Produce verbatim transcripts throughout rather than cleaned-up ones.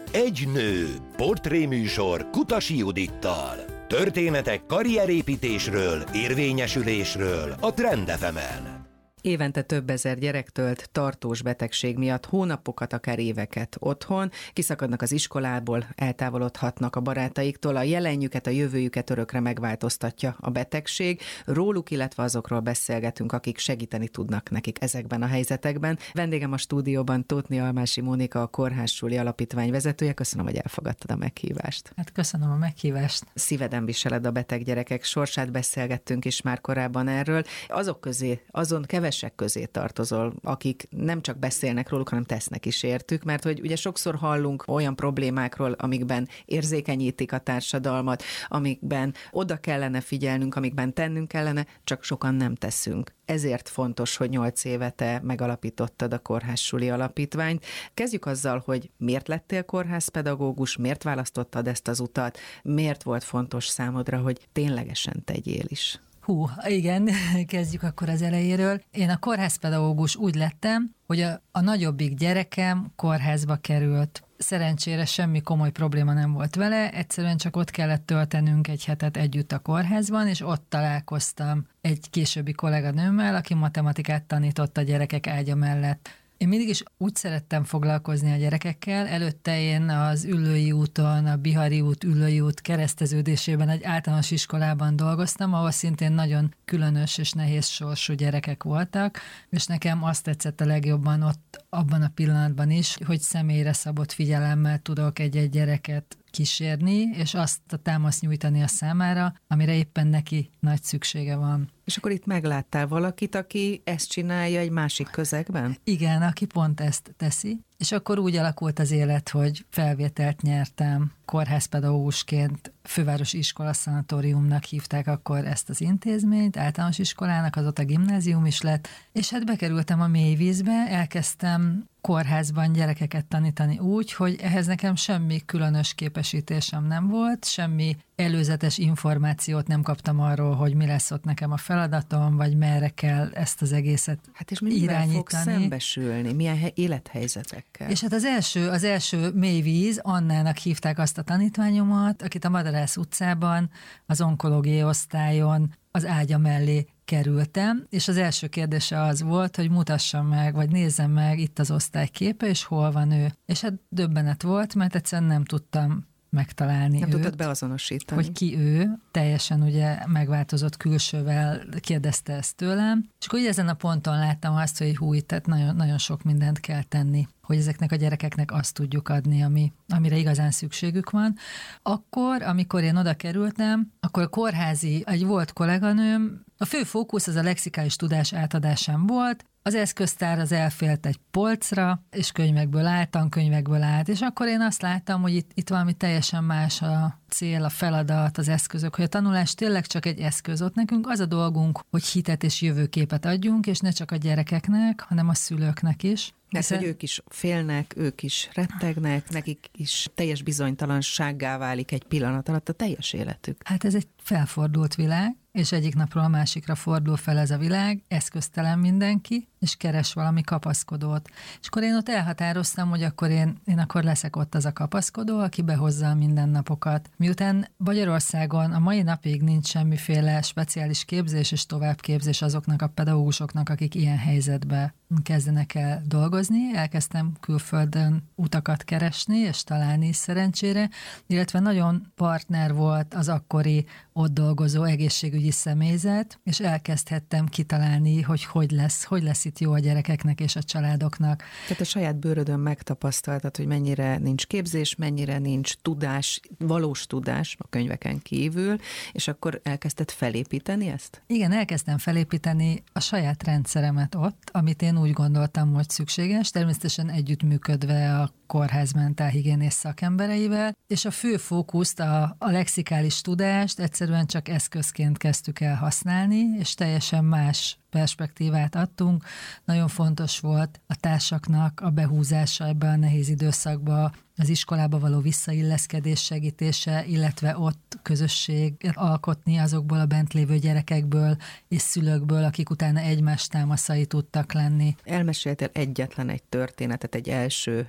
Egy nő, portréműsor Kutasi Judittal. Történetek karrierépítésről, érvényesülésről a Trend ef emen. Évente több ezer gyerek tölt tartós betegség miatt hónapokat, akár éveket otthon, kiszakadnak az iskolából, eltávolodhatnak a barátaiktól, a jelenjüket, a jövőjüket örökre megváltoztatja a betegség. Róluk, illetve azokról beszélgetünk, akik segíteni tudnak nekik ezekben a helyzetekben. Vendégem a stúdióban Tótni Almási Mónika, a Kórház-Suli Alapítvány vezetője. Köszönöm, hogy elfogadtad a meghívást. Hát köszönöm a meghívást. Szíveden viseled a beteg gyerekek sorsát, beszélgettünk is már korábban erről. Azok közé, azon kevesek közé tartozol, akik nem csak beszélnek róluk, hanem tesznek is értük, mert hogy ugye sokszor hallunk olyan problémákról, amikben érzékenyítik a társadalmat, amikben oda kellene figyelnünk, amikben tennünk kellene, csak sokan nem teszünk. Ezért fontos, hogy nyolc éve te megalapítottad a Kórház-Suli Alapítványt. Kezdjük azzal, hogy miért lettél kórházpedagógus, miért választottad ezt az utat, miért volt fontos számodra, hogy ténylegesen tegyél is? Hú, igen, kezdjük akkor az elejéről. Én a kórházpedagógus úgy lettem, hogy a, a nagyobbik gyerekem kórházba került. Szerencsére semmi komoly probléma nem volt vele, egyszerűen csak ott kellett töltenünk egy hetet együtt a kórházban, és ott találkoztam egy későbbi kolléganőmmel, aki matematikát tanított a gyerekek ágya mellett. Én mindig is úgy szerettem foglalkozni a gyerekekkel, előtte én az Üllői úton, a Bihari út, Üllői út kereszteződésében egy általános iskolában dolgoztam, ahol szintén nagyon különös és nehéz sorsú gyerekek voltak, és nekem azt tetszett a legjobban ott abban a pillanatban is, hogy személyre szabott figyelemmel tudok egy-egy gyereket kísérni, és azt a támaszt nyújtani a számára, amire éppen neki nagy szüksége van. És akkor itt megláttál valakit, aki ezt csinálja egy másik közegben? Igen, aki pont ezt teszi. És akkor úgy alakult az élet, hogy felvételt nyertem kórházpedagógusként, fővárosi iskola szanatóriumnak hívták akkor ezt az intézményt, általános iskolának, azóta gimnázium is lett, és hát bekerültem a mélyvízbe, elkezdtem kórházban gyerekeket tanítani úgy, hogy ehhez nekem semmi különös képesítésem nem volt, semmi előzetes információt nem kaptam arról, hogy mi lesz ott nekem a feladatom, vagy merre kell ezt az egészet hát és mivel fogsz szembesülni? Milyen he- élethelyzetekkel? És hát az első, az első mélyvíz, Annának hívták azt a tanítványomat, akit a Madarász utcában, az onkológiai osztályon az ágya mellé kerültem, és az első kérdése az volt, hogy mutassam meg, vagy nézzem meg itt az osztály képe, és hol van ő. És hát döbbenet volt, mert egyszerűen nem tudtam megtalálni nem őt. tudtad beazonosítani. Hogy ki ő, teljesen ugye megváltozott külsővel kérdezte ezt tőlem, és akkor ezen a ponton láttam azt, hogy hú, tehát nagyon, nagyon sok mindent kell tenni, hogy ezeknek a gyerekeknek azt tudjuk adni, ami, amire igazán szükségük van. Akkor, amikor én oda kerültem, akkor a kórházi, egy volt kolléganőm, a fő fókusz az a lexikális tudás átadásán volt, az eszköztár az elfélt egy polcra, és könyvekből állt, tankönyvekből állt, és akkor én azt láttam, hogy itt, itt valami teljesen más a cél, a feladat, az eszközök, hogy a tanulás tényleg csak egy eszköz. Ott nekünk az a dolgunk, hogy hitet és jövőképet adjunk, és ne csak a gyerekeknek, hanem a szülőknek is. Mert hogy ők is félnek, ők is rettegnek, nekik is teljes bizonytalansággá válik egy pillanat alatt a teljes életük. Hát ez egy felfordult világ, és egyik napról a másikra fordul fel ez a világ, eszköztelen mindenki, és keres valami kapaszkodót. És akkor én ott elhatároztam, hogy akkor én, én akkor leszek ott az a kapaszkodó, aki behozza a mindennapokat. Miután Magyarországon a mai napig nincs semmiféle speciális képzés és továbbképzés azoknak a pedagógusoknak, akik ilyen helyzetben kezdenek el dolgozni, elkezdtem külföldön utakat keresni, és találni is szerencsére, illetve nagyon partner volt az akkori ott dolgozó egészségügyi személyzet, és elkezdhettem kitalálni, hogy hogy lesz, hogy lesz itt jó a gyerekeknek és a családoknak. Tehát a saját bőrödön megtapasztaltad, hogy mennyire nincs képzés, mennyire nincs tudás, valós tudás a könyveken kívül, és akkor elkezdted felépíteni ezt? Igen, elkezdtem felépíteni a saját rendszeremet ott, amit én úgy gondoltam, hogy szükséges, természetesen együttműködve a kórház mentálhigiénész szakembereivel, és a fő fókuszt, a, a lexikális tudást egyszerűen csak eszközként kezdtük el használni, és teljesen más perspektívát adtunk. Nagyon fontos volt a társaknak a behúzása ebbe a nehéz időszakba, az iskolába való visszailleszkedés segítése, illetve ott közösség alkotni azokból a bent lévő gyerekekből és szülőkből, akik utána egymás támaszai tudtak lenni. Elmeséltél egyetlen egy történetet, egy első élmény,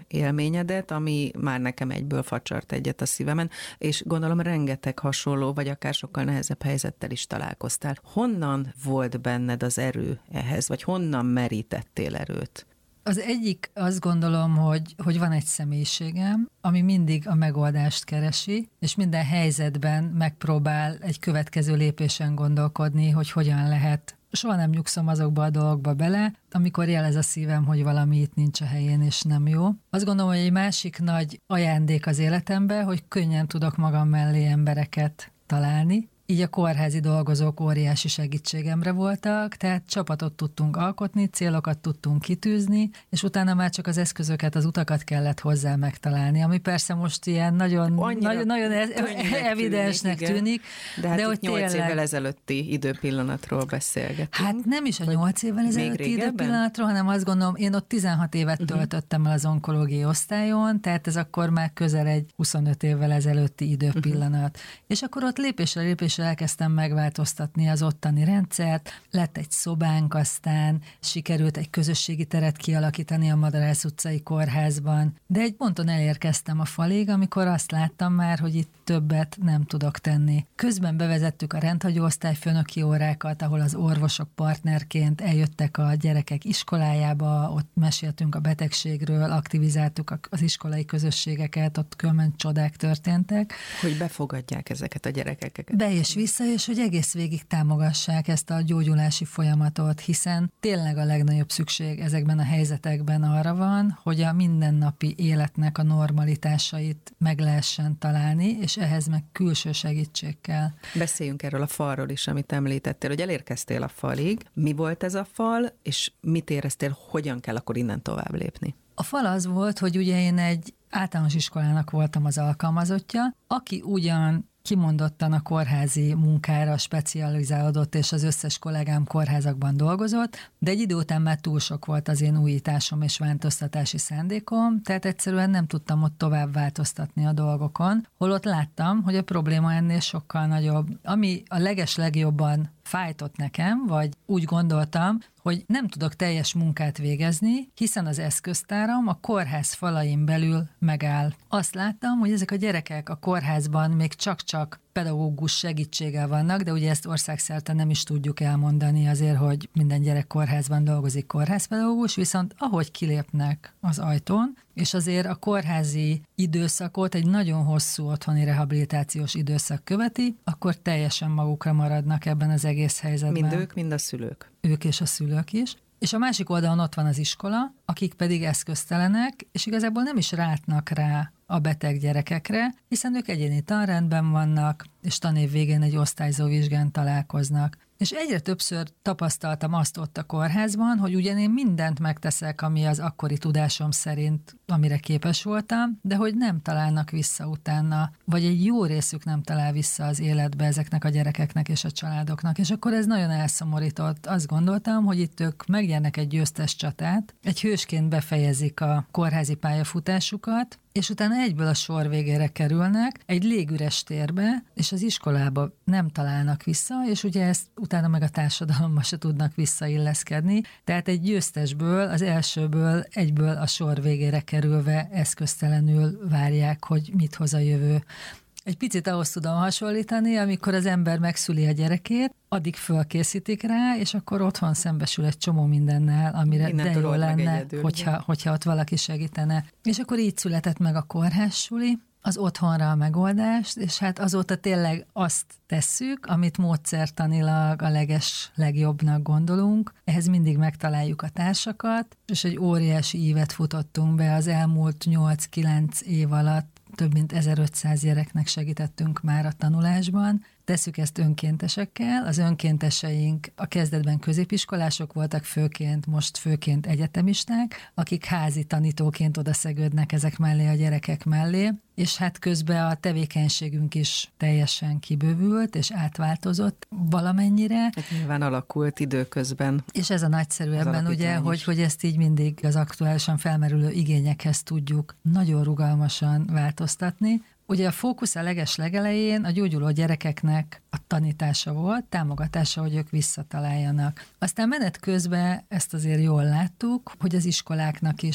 élményedet, ami már nekem egyből facsart egyet a szívemen, és gondolom rengeteg hasonló, vagy akár sokkal nehezebb helyzettel is találkoztál. Honnan volt benned az erő ehhez, vagy honnan merítettél erőt? Az egyik, azt gondolom, hogy, hogy van egy személyiségem, ami mindig a megoldást keresi, és minden helyzetben megpróbál egy következő lépésen gondolkodni, hogy hogyan lehet. Soha nem nyugszom azokba a dolgokba bele, amikor jelez a szívem, hogy valami itt nincs a helyén, és nem jó. Azt gondolom, hogy egy másik nagy ajándék az életemben, hogy könnyen tudok magam mellé embereket találni. Így a kórházi dolgozók óriási segítségemre voltak, tehát csapatot tudtunk alkotni, célokat tudtunk kitűzni, és utána már csak az eszközöket, az utakat kellett hozzá megtalálni, ami persze most ilyen nagyon, nagyon, nagyon evidensnek tűnik, tűnik. De hát de hogy nyolc évvel ezelőtti időpillanatról beszélgetünk. Hát nem is a nyolc évvel ezelőtti időpillanatról, hanem azt gondolom, én ott tizenhat évet uh-huh. töltöttem el az onkológiai osztályon, tehát ez akkor már közel egy huszonöt évvel ezelőtti időpillanat. Uh-huh. És akkor ott lépésre lépésre elkezdtem megváltoztatni az ottani rendszert, lett egy szobánk, aztán sikerült egy közösségi teret kialakítani a Madarász utcai kórházban, de egy ponton elérkeztem a falig, amikor azt láttam már, hogy itt többet nem tudok tenni. Közben bevezettük a rendhagyó osztályfőnöki órákat, ahol az orvosok partnerként eljöttek a gyerekek iskolájába, ott meséltünk a betegségről, aktivizáltuk az iskolai közösségeket, ott különben csodák történtek. Hogy befogadják ezeket a gyerekeket. Be és vissza, és hogy egész végig támogassák ezt a gyógyulási folyamatot, hiszen tényleg a legnagyobb szükség ezekben a helyzetekben arra van, hogy a mindennapi életnek a normalitásait meg lehessen találni, és ehhez meg külső segítség kell. Beszéljünk erről a falról is, amit említettél, hogy elérkeztél a falig. Mi volt ez a fal, és mit éreztél, hogyan kell akkor innen tovább lépni? A fal az volt, hogy ugye én egy általános iskolának voltam az alkalmazottja, aki ugyan kimondottan a kórházi munkára specializálódott, és az összes kollégám kórházakban dolgozott, de egy idő után már túl sok volt az én újításom és változtatási szándékom, tehát egyszerűen nem tudtam ott tovább változtatni a dolgokon, holott láttam, hogy a probléma ennél sokkal nagyobb. Ami a leges legjobban fájtott nekem, vagy úgy gondoltam, hogy nem tudok teljes munkát végezni, hiszen az eszköztáram a kórház falain belül megáll. Azt láttam, hogy ezek a gyerekek a kórházban még csak-csak pedagógus segítséggel vannak, de ugye ezt országszerte nem is tudjuk elmondani azért, hogy minden gyerek kórházban dolgozik kórházpedagógus, viszont ahogy kilépnek az ajtón, és azért a kórházi időszakot egy nagyon hosszú otthoni rehabilitációs időszak követi, akkor teljesen magukra maradnak ebben az egész helyzetben. Mind ők, mind a szülők. Ők és a szülők is. És a másik oldalon ott van az iskola, akik pedig eszköztelenek, és igazából nem is rátnak rá a beteg gyerekekre, hiszen ők egyéni tanrendben vannak, és tanév végén egy osztályzó vizsgán találkoznak. És egyre többször tapasztaltam azt ott a kórházban, hogy ugyan én mindent megteszek, ami az akkori tudásom szerint, amire képes voltam, de hogy nem találnak vissza utána, vagy egy jó részük nem talál vissza az életbe ezeknek a gyerekeknek és a családoknak. És akkor ez nagyon elszomorított. Azt gondoltam, hogy itt ők megnyernek egy győztes csatát, egy hősként befejezik a kórházi pályafutásukat, és utána egyből a sor végére kerülnek, egy légüres térbe, és az iskolába nem találnak vissza, és ugye ezt utána meg a társadalomba se tudnak visszailleszkedni. Tehát egy győztesből, az elsőből egyből a sor végére kerülve eszköztelenül várják, hogy mit hoz a jövő. Egy picit ahhoz tudom hasonlítani, amikor az ember megszüli a gyerekét, addig fölkészítik rá, és akkor otthon szembesül egy csomó mindennel, amire Mindentől de jó lenne, egyedül, hogyha, hogyha ott valaki segítene. És akkor így született meg a kórházsuli, az otthonra a megoldást, és hát azóta tényleg azt tesszük, amit módszertanilag a leges legjobbnak gondolunk. Ehhez mindig megtaláljuk a társakat, és egy óriási ívet futottunk be az elmúlt nyolc-kilenc év alatt. Több mint ezerötszáz gyereknek segítettünk már a tanulásban. Tesszük ezt önkéntesekkel. Az önkénteseink a kezdetben középiskolások voltak főként, most főként egyetemisták, akik házi tanítóként odaszegődnek ezek mellé a gyerekek mellé, és hát közben a tevékenységünk is teljesen kibővült és átváltozott valamennyire. Hát nyilván alakult időközben. És ez a nagyszerű ebben, ugye, hogy, hogy ezt így mindig az aktuálisan felmerülő igényekhez tudjuk nagyon rugalmasan változtatni. Ugye a fókusz a leges legelején a gyógyuló gyerekeknek a tanítása volt, támogatása, hogy ők visszataláljanak. Aztán menet közben ezt azért jól láttuk, hogy az iskoláknak is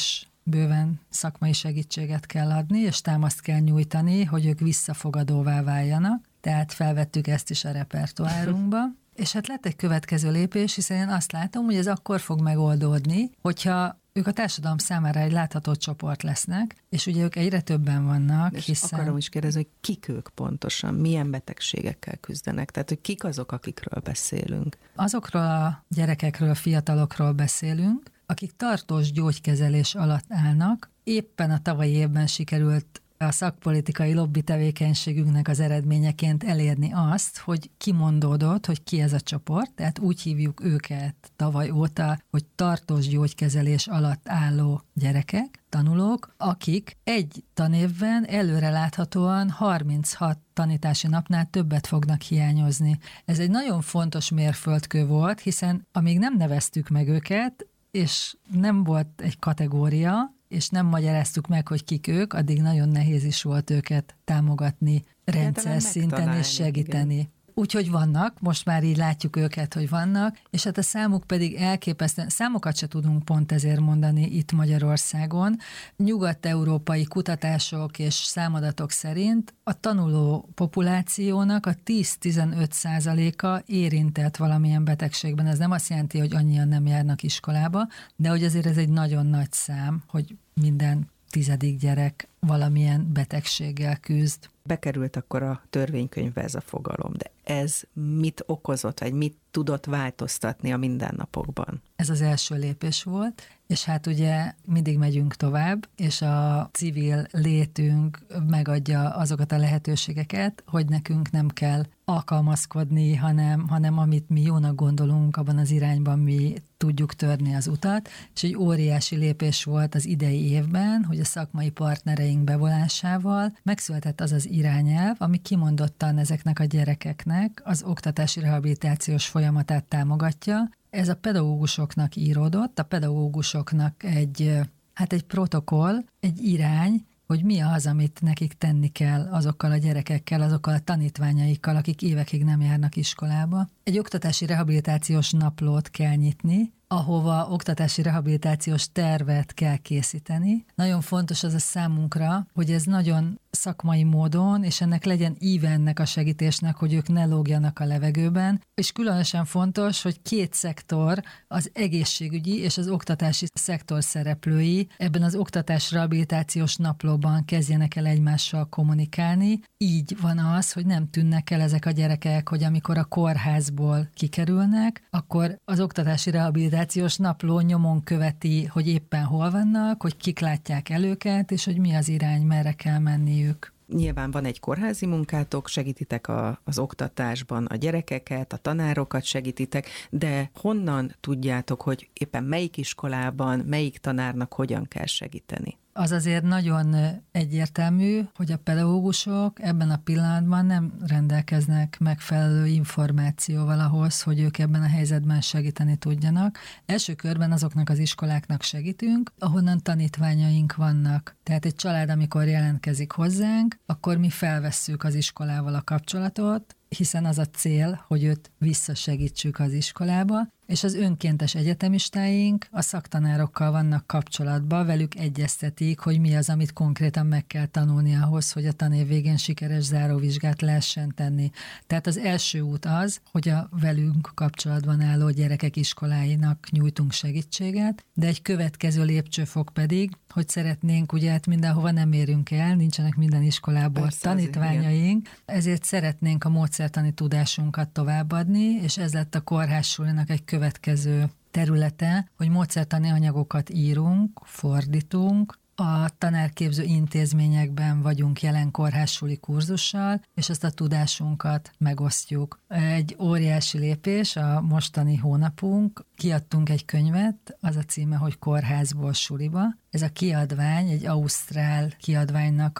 bőven szakmai segítséget kell adni, és támaszt kell nyújtani, hogy ők visszafogadóvá váljanak. Tehát felvettük ezt is a repertoárunkba. És hát lett egy következő lépés, hiszen én azt látom, hogy ez akkor fog megoldódni, hogyha ők a társadalom számára egy látható csoport lesznek, és ugye ők egyre többen vannak, és hiszen... akarom is kérdezni, hogy kik ők pontosan, milyen betegségekkel küzdenek, tehát hogy kik azok, akikről beszélünk. Azokról a gyerekekről, fiatalokról beszélünk, akik tartós gyógykezelés alatt állnak. Éppen a tavalyi évben sikerült a szakpolitikai lobby tevékenységünknek az eredményeként elérni azt, hogy kimondódott, hogy ki ez a csoport, tehát úgy hívjuk őket tavaly óta, hogy tartós gyógykezelés alatt álló gyerekek, tanulók, akik egy tanévben előreláthatóan harminchat tanítási napnál többet fognak hiányozni. Ez egy nagyon fontos mérföldkő volt, hiszen amíg nem neveztük meg őket, és nem volt egy kategória, és nem magyaráztuk meg, hogy kik ők, addig nagyon nehéz is volt őket támogatni rendszer szinten és segíteni. Igen. Úgyhogy vannak, most már így látjuk őket, hogy vannak, és hát a számuk pedig elképesztően, számokat se tudunk pont ezért mondani itt Magyarországon. Nyugat-európai kutatások és számadatok szerint a tanuló populációnak a tíz-tizenöt százaléka érintett valamilyen betegségben. Ez nem azt jelenti, hogy annyian nem járnak iskolába, de hogy azért ez egy nagyon nagy szám, hogy minden tizedik gyerek valamilyen betegséggel küzd. Bekerült akkor a törvénykönyvbe ez a fogalom, de ez mit okozott, vagy mit tudott változtatni a mindennapokban? Ez az első lépés volt, és hát ugye mindig megyünk tovább, és a civil létünk megadja azokat a lehetőségeket, hogy nekünk nem kell alkalmazkodni, hanem, hanem amit mi jónak gondolunk, abban az irányban mi tudjuk törni az utat, és egy óriási lépés volt az idei évben, hogy a szakmai partnereink bevonásával megszületett az az irányelv, ami kimondottan ezeknek a gyerekeknek az oktatási rehabilitációs folyamatát támogatja. Ez a pedagógusoknak íródott, a pedagógusoknak egy, hát egy protokoll, egy irány, hogy mi az, amit nekik tenni kell azokkal a gyerekekkel, azokkal a tanítványaikkal, akik évekig nem járnak iskolába. Egy oktatási rehabilitációs naplót kell nyitni, ahova oktatási rehabilitációs tervet kell készíteni. Nagyon fontos az a számunkra, hogy ez nagyon szakmai módon, és ennek legyen íve ennek a segítésnek, hogy ők ne lógjanak a levegőben, és különösen fontos, hogy két szektor, az egészségügyi és az oktatási szektor szereplői ebben az oktatás rehabilitációs naplóban kezdjenek el egymással kommunikálni. Így van az, hogy nem tűnnek el ezek a gyerekek, hogy amikor a kórházból kikerülnek, akkor az oktatási rehabilitációs napló nyomon követi, hogy éppen hol vannak, hogy kik látják el őket, és hogy mi az irány, merre kell menniük. Nyilván van egy kórházi munkátok, segítitek a, az oktatásban a gyerekeket, a tanárokat segítitek, de honnan tudjátok, hogy éppen melyik iskolában, melyik tanárnak hogyan kell segíteni? Az azért nagyon egyértelmű, hogy a pedagógusok ebben a pillanatban nem rendelkeznek megfelelő információval ahhoz, hogy ők ebben a helyzetben segíteni tudjanak. Első körben azoknak az iskoláknak segítünk, ahonnan tanítványaink vannak. Tehát egy család, amikor jelentkezik hozzánk, akkor mi felvesszük az iskolával a kapcsolatot, hiszen az a cél, hogy őt visszasegítsük az iskolába, és az önkéntes egyetemistáink a szaktanárokkal vannak kapcsolatban, velük egyeztetik, hogy mi az, amit konkrétan meg kell tanulni ahhoz, hogy a tanév végén sikeres záróvizsgát lehessen tenni. Tehát az első út az, hogy a velünk kapcsolatban álló gyerekek iskoláinak nyújtunk segítséget, de egy következő lépcsőfok pedig, hogy szeretnénk, ugye hát mindenhova nem érünk el, nincsenek minden iskolából persze, tanítványaink, ezért szeretnénk a módszertani tudásunkat továbbadni, és ez lett a kórházsulinak egy következő területe, hogy módszertani anyagokat írunk, fordítunk, a tanárképző intézményekben vagyunk jelen kórházsuli kurzussal, és ezt a tudásunkat megosztjuk. Egy óriási lépés a mostani hónapunk, kiadtunk egy könyvet, az a címe, hogy Kórházból suliba. Ez a kiadvány egy ausztrál kiadványnak a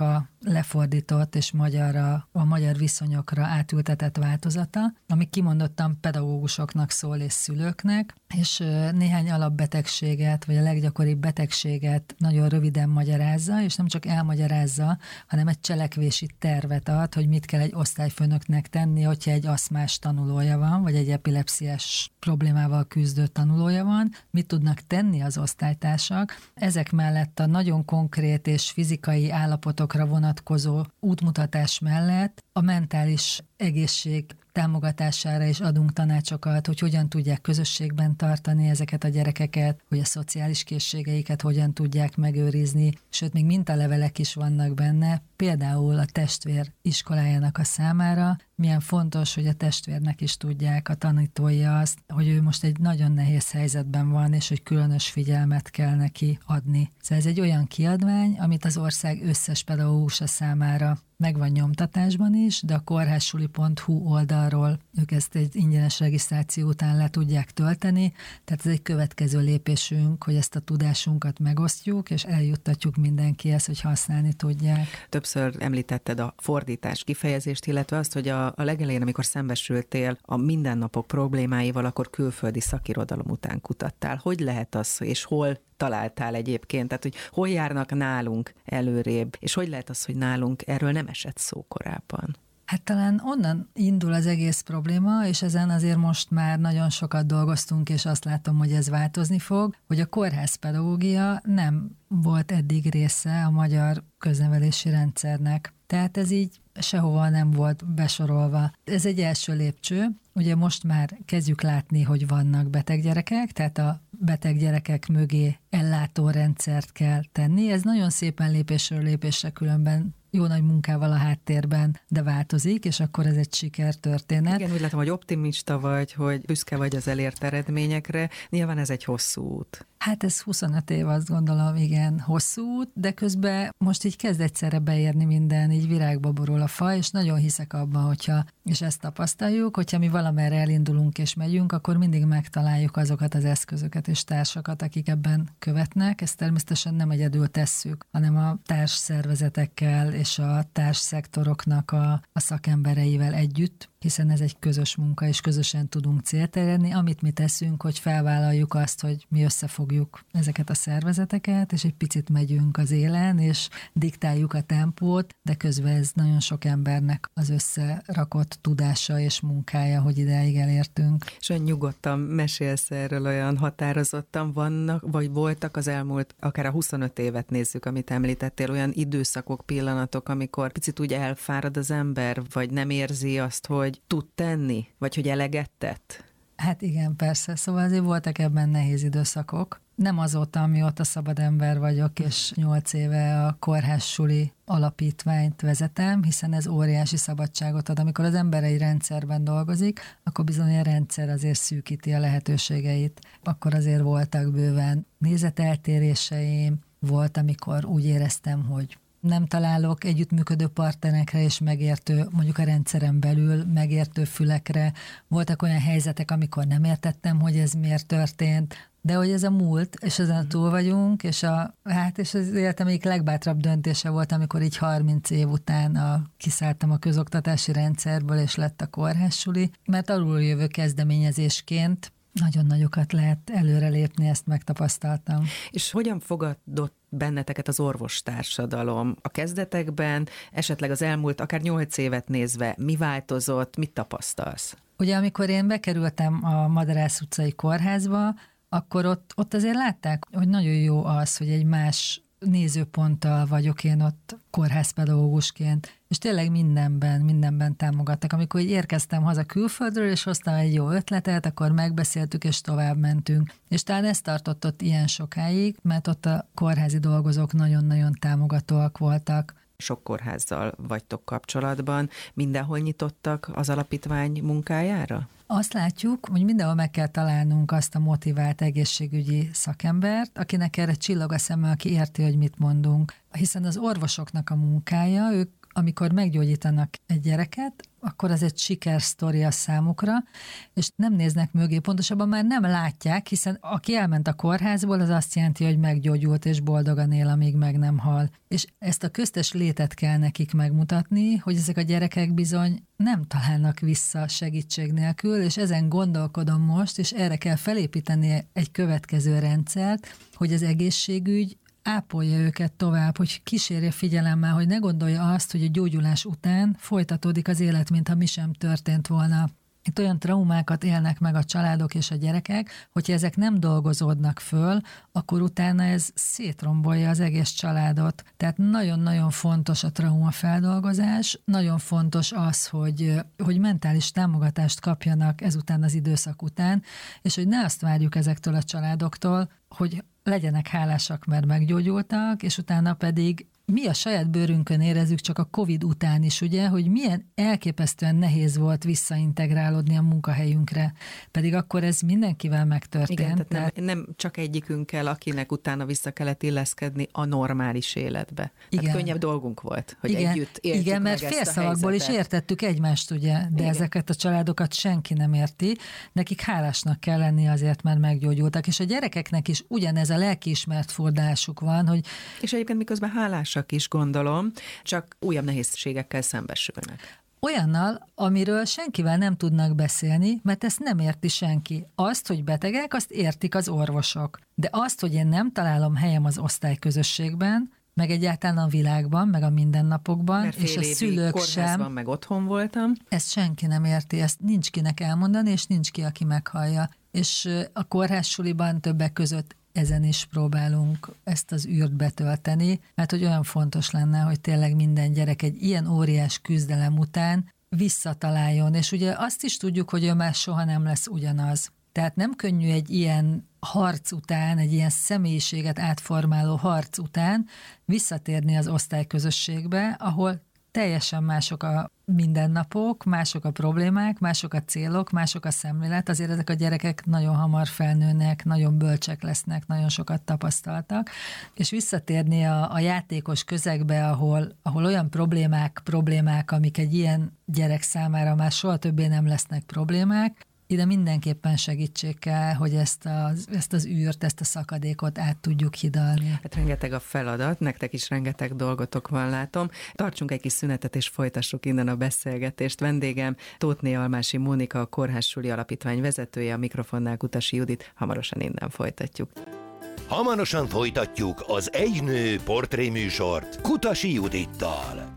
lefordított és magyarra, a magyar viszonyokra átültetett változata, ami kimondottan pedagógusoknak szól és szülőknek, és néhány alapbetegséget, vagy a leggyakoribb betegséget nagyon röviden magyarázza, és nem csak elmagyarázza, hanem egy cselekvési tervet ad, hogy mit kell egy osztályfőnöknek tenni, hogyha egy aszmás tanulója van, vagy egy epilepsziás problémával küzdő tanulója van, mit tudnak tenni az osztálytársak. Ezek mellett a nagyon konkrét és fizikai állapotokra vonatkozó útmutatás mellett a mentális egészség támogatására is adunk tanácsokat, hogy hogyan tudják közösségben tartani ezeket a gyerekeket, hogy a szociális készségeiket hogyan tudják megőrizni, sőt, még mintalevelek is vannak benne, például a testvér iskolájának a számára, milyen fontos, hogy a testvérnek is tudják a tanítói azt, hogy ő most egy nagyon nehéz helyzetben van, és hogy különös figyelmet kell neki adni. Szóval ez egy olyan kiadvány, amit az ország összes pedagógusa számára megvan nyomtatásban is, de a kórházsuli pont hu oldalról ők ezt egy ingyenes regisztráció után le tudják tölteni, tehát ez egy következő lépésünk, hogy ezt a tudásunkat megosztjuk, és eljuttatjuk mindenkihez, hogy használni tudják. Többször említetted a fordítás kifejezést, illetve azt, hogy a, a legelején, amikor szembesültél a mindennapok problémáival, akkor külföldi szakirodalom után kutattál. Hogy lehet az, és hol találtál egyébként? Tehát, hogy hol járnak nálunk előrébb, és hogy lehet az, hogy nálunk erről nem esett szó korábban? Hát talán onnan indul az egész probléma, és ezen azért most már nagyon sokat dolgoztunk, és azt látom, hogy ez változni fog, hogy a kórházpedagógia nem volt eddig része a magyar köznevelési rendszernek. Tehát ez így sehova nem volt besorolva. Ez egy első lépcső. Ugye most már kezdjük látni, hogy vannak beteg gyerekek, tehát a beteg gyerekek mögé ellátórendszert kell tenni. Ez nagyon szépen lépésről lépésre különben jó nagy munkával a háttérben, de változik, és akkor ez egy sikertörténet. Igen, úgy látom, hogy optimista vagy, hogy büszke vagy az elért eredményekre. Nyilván ez egy hosszú út. Hát ez huszonöt év, azt gondolom, igen, hosszú út, de közben most így kezd egyszerre beérni minden, így virágba borul a fa, és nagyon hiszek abban, hogyha, és ezt tapasztaljuk, hogyha mi valamerre elindulunk és megyünk, akkor mindig megtaláljuk azokat az eszközöket és társakat, akik ebben követnek. Ezt természetesen nem egyedül tesszük, hanem a társszervezetekkel és a társszektoroknak a, a szakembereivel együtt, hiszen ez egy közös munka, és közösen tudunk célt elérni. Amit mi teszünk, hogy felvállaljuk azt, hogy mi összefogjuk ezeket a szervezeteket, és egy picit megyünk az élen, és diktáljuk a tempót, de közben ez nagyon sok embernek az összerakott tudása és munkája, hogy ideig elértünk. És olyan nyugodtan mesélsz erről, olyan határozottan vannak, vagy voltak az elmúlt, akár a huszonöt évet nézzük, amit említettél, olyan időszakok, pillanatok, amikor picit úgy elfárad az ember, vagy nem érzi azt, hogy tud tenni, vagy hogy eleget tett? Hát igen, persze. Szóval azért voltak ebben nehéz időszakok. Nem azóta, amióta szabad ember vagyok, és nyolc éve a kórházsuli alapítványt vezetem, hiszen ez óriási szabadságot ad. Amikor az ember egy rendszerben dolgozik, akkor bizony a rendszer azért szűkíti a lehetőségeit. Akkor azért voltak bőven nézeteltéréseim, volt, amikor úgy éreztem, hogy nem találok együttműködő partnerekre és megértő, mondjuk a rendszeren belül megértő fülekre. Voltak olyan helyzetek, amikor nem értettem, hogy ez miért történt, de hogy ez a múlt, és ezen túl vagyunk, és, a, hát, és az életem egyik legbátrabb döntése volt, amikor így harminc év után a, kiszálltam a közoktatási rendszerből, és lett a kórházsuli, mert alul jövő kezdeményezésként nagyon nagyokat lehet előrelépni, ezt megtapasztaltam. És hogyan fogadott benneteket az orvostársadalom a kezdetekben, esetleg az elmúlt akár nyolc évet nézve, mi változott, mit tapasztalsz? Ugye amikor én bekerültem a Madarász utcai kórházba, akkor ott, ott azért látták, hogy nagyon jó az, hogy egy más nézőponttal vagyok én ott kórházpedagógusként, és tényleg mindenben, mindenben támogattak. Amikor így érkeztem haza külföldről, és hoztam egy jó ötletet, akkor megbeszéltük, és tovább mentünk. És talán ez tartott ott ilyen sokáig, mert ott a kórházi dolgozók nagyon-nagyon támogatóak voltak. Sok kórházzal vagytok kapcsolatban. Mindenhol nyitottak az alapítvány munkájára? Azt látjuk, hogy mindenhol meg kell találnunk azt a motivált egészségügyi szakembert, akinek erre csillog a szeme, aki érti, hogy mit mondunk. Hiszen az orvosoknak a munkája, ők amikor meggyógyítanak egy gyereket, akkor ez egy sikersztori a számukra, és nem néznek mögé, pontosabban már nem látják, hiszen aki elment a kórházból, az azt jelenti, hogy meggyógyult és boldogan él, amíg meg nem hal. És ezt a köztes létet kell nekik megmutatni, hogy ezek a gyerekek bizony nem találnak vissza segítség nélkül, és ezen gondolkodom most, és erre kell felépíteni egy következő rendszert, hogy az egészségügy ápolja őket tovább, hogy kísérje figyelemmel, hogy ne gondolja azt, hogy a gyógyulás után folytatódik az élet, mintha mi sem történt volna. Itt olyan traumákat élnek meg a családok és a gyerekek, hogyha ezek nem dolgozódnak föl, akkor utána ez szétrombolja az egész családot. Tehát nagyon-nagyon fontos a traumafeldolgozás, nagyon fontos az, hogy, hogy mentális támogatást kapjanak ezután az időszak után, és hogy ne azt várjuk ezektől a családoktól, hogy legyenek hálásak, mert meggyógyultak, és utána pedig mi a saját bőrünkön érezzük csak a Covid után is, ugye, hogy milyen elképesztően nehéz volt visszaintegrálódni a munkahelyünkre. Pedig akkor ez mindenkivel megtörtént. Igen, tehát nem, nem csak egyikünkkel, akinek utána vissza kellett illeszkedni a normális életbe. Igen. Tehát könnyebb dolgunk volt, hogy igen. együtt éltük Igen, meg mert ezt félszavakból is értettük egymást, ugye, de igen. Ezeket a családokat senki nem érti. Nekik hálásnak kell lenni azért, mert meggyógyultak. És a gyerekeknek is ugyanez a lelkiismert fordulásuk van, hogy... És egyébként miközben hálás is gondolom, csak újabb nehézségekkel szembesülnek. Olyannal, amiről senkivel nem tudnak beszélni, mert ezt nem érti senki. Azt, hogy betegek, azt értik az orvosok. De azt, hogy én nem találom helyem az osztályközösségben, meg egyáltalán a világban, meg a mindennapokban, mert és a szülők sem. Meg otthon voltam. Ezt senki nem érti, ezt nincs kinek elmondani, és nincs ki, aki meghallja. És a kórházsuliban többek között ezen is próbálunk ezt az űrt betölteni, mert hogy olyan fontos lenne, hogy tényleg minden gyerek egy ilyen óriás küzdelem után visszataláljon, és ugye azt is tudjuk, hogy ő már soha nem lesz ugyanaz. Tehát nem könnyű egy ilyen harc után, egy ilyen személyiséget átformáló harc után visszatérni az osztályközösségbe, ahol teljesen mások a mindennapok, mások a problémák, mások a célok, mások a szemlélet. Azért ezek a gyerekek nagyon hamar felnőnek, nagyon bölcsek lesznek, nagyon sokat tapasztaltak, és visszatérni a, a játékos közegbe, ahol, ahol olyan problémák, problémák, amik egy ilyen gyerek számára már soha többé nem lesznek problémák, ide mindenképpen segítség kell, hogy ezt az, ezt az űrt, ezt a szakadékot át tudjuk hidalni. Hát rengeteg a feladat, nektek is rengeteg dolgotok van, látom. Tartsunk egy kis szünetet, és folytassuk innen a beszélgetést. Vendégem Tóthné Almási Mónika, a Kórházsuli Alapítvány vezetője, a mikrofonnál Kutasi Judit. Hamarosan innen folytatjuk. Hamarosan folytatjuk az Egy nő portréműsort Kutasi Judittal.